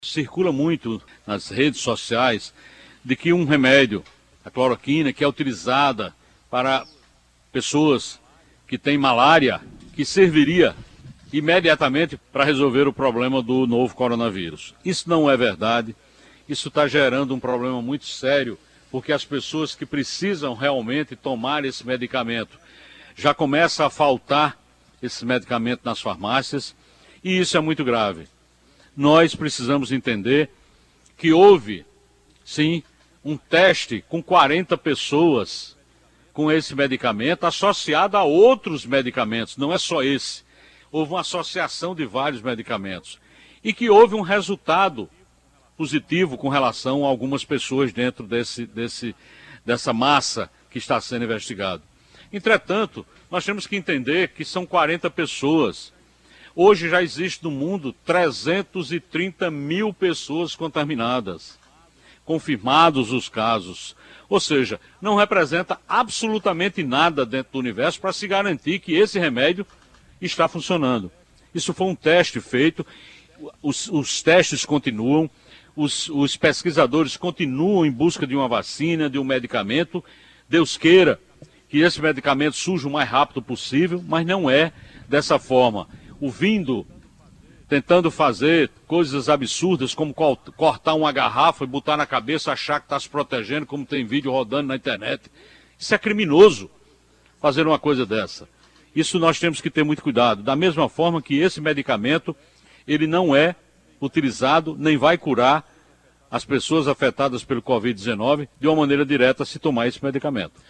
Circula muito nas redes sociais de que um remédio, a cloroquina, que é utilizada para pessoas que têm malária, que serviria imediatamente para resolver o problema do novo coronavírus. Isso não é verdade, isso está gerando um problema muito sério, porque as pessoas que precisam realmente tomar esse medicamento, já começa a faltar esse medicamento nas farmácias, e isso é muito grave. Nós precisamos entender que houve, sim, um teste com 40 pessoas com esse medicamento associado a outros medicamentos, não é só esse. Houve uma associação de vários medicamentos e que houve um resultado positivo com relação a algumas pessoas dentro dessa massa que está sendo investigado. Entretanto, nós temos que entender que são 40 pessoas. Hoje já existe no mundo 330 mil pessoas contaminadas, confirmados os casos. Ou seja, não representa absolutamente nada dentro do universo para se garantir que esse remédio está funcionando. Isso foi um teste feito, os testes continuam, os pesquisadores continuam em busca de uma vacina, de um medicamento. Deus queira que esse medicamento surja o mais rápido possível, mas não é dessa forma. Tentando fazer coisas absurdas, como cortar uma garrafa e botar na cabeça, achar que está se protegendo, como tem vídeo rodando na internet. Isso é criminoso, fazer uma coisa dessa. Isso nós temos que ter muito cuidado. Da mesma forma que esse medicamento, ele não é utilizado, nem vai curar as pessoas afetadas pelo Covid-19 de uma maneira direta se tomar esse medicamento.